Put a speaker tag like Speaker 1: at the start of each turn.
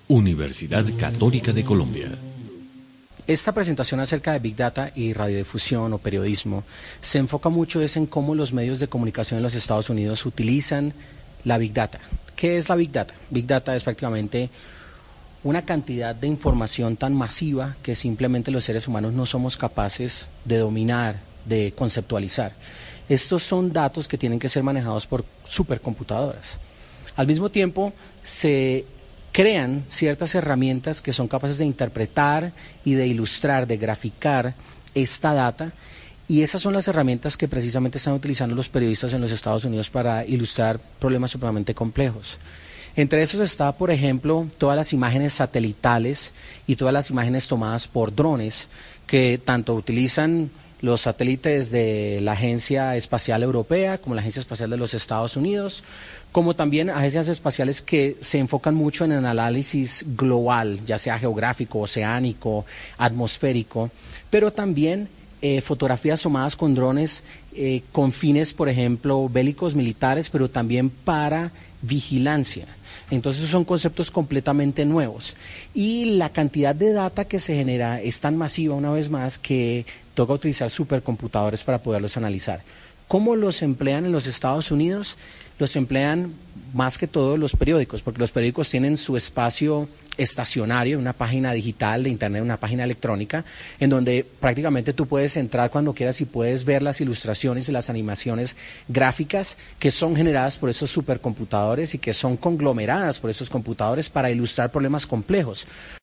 Speaker 1: Universidad Católica de Colombia.
Speaker 2: Esta presentación acerca de Big Data y radiodifusión o periodismo se enfoca mucho en cómo los medios de comunicación en los Estados Unidos utilizan la Big Data. ¿Qué es la Big Data? Big Data es prácticamente una cantidad de información tan masiva que simplemente los seres humanos no somos capaces de dominar, de conceptualizar. Estos son datos que tienen que ser manejados por supercomputadoras. Al mismo tiempo, se crean ciertas herramientas que son capaces de interpretar y de ilustrar, de graficar esta data, y esas son las herramientas que precisamente están utilizando los periodistas en los Estados Unidos para ilustrar problemas supremamente complejos. Entre esos está, por ejemplo, todas las imágenes satelitales y todas las imágenes tomadas por drones que tanto utilizan los satélites de la Agencia Espacial Europea como la Agencia Espacial de los Estados Unidos, como también agencias espaciales que se enfocan mucho en el análisis global, ya sea geográfico, oceánico, atmosférico, pero también fotografías tomadas con drones con fines, por ejemplo, bélicos, militares, pero también para vigilancia. Entonces son conceptos completamente nuevos y la cantidad de data que se genera es tan masiva, una vez más, que toca utilizar supercomputadores para poderlos analizar. ¿Cómo los emplean en los Estados Unidos? Los emplean más que todo los periódicos, porque los periódicos tienen su espacio estacionario, una página digital de internet, una página electrónica, en donde prácticamente tú puedes entrar cuando quieras y puedes ver las ilustraciones y las animaciones gráficas que son generadas por esos supercomputadores y que son conglomeradas por esos computadores para ilustrar problemas complejos.